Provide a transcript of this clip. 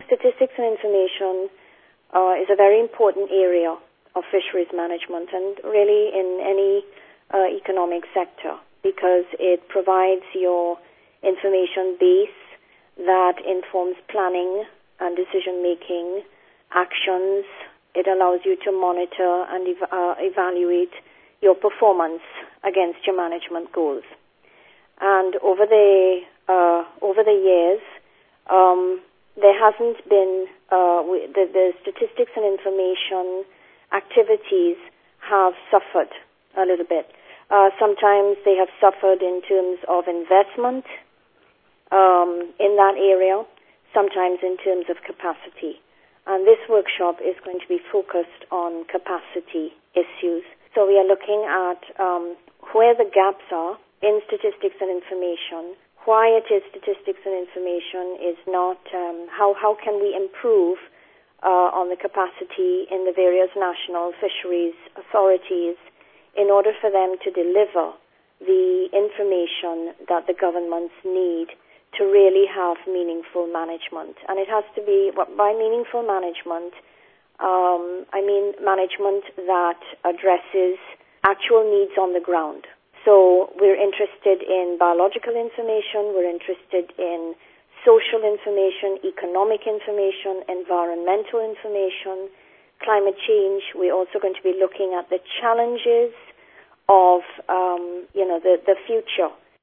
statistics and information is a very important area of fisheries management, and really in any economic sector, because it provides your information base that informs planning and decision-making actions. It allows you to monitor and evaluate your performance against your management goals. And over the years, there hasn't been the statistics and information activities have suffered a little bit. Sometimes they have suffered in terms of investment in that area, sometimes in terms of capacity. And this workshop is going to be focused on capacity issues. So we are looking at where the gaps are in statistics and information, why it is statistics and information is not, how can we improve on the capacity in the various national fisheries authorities in order for them to deliver the information that the governments need to really have meaningful management. And it has to be, by meaningful management, I mean management that addresses actual needs on the ground. So we're interested in biological information, we're interested in social information, economic information, environmental information, climate change. We're also going to be looking at the challenges of, the future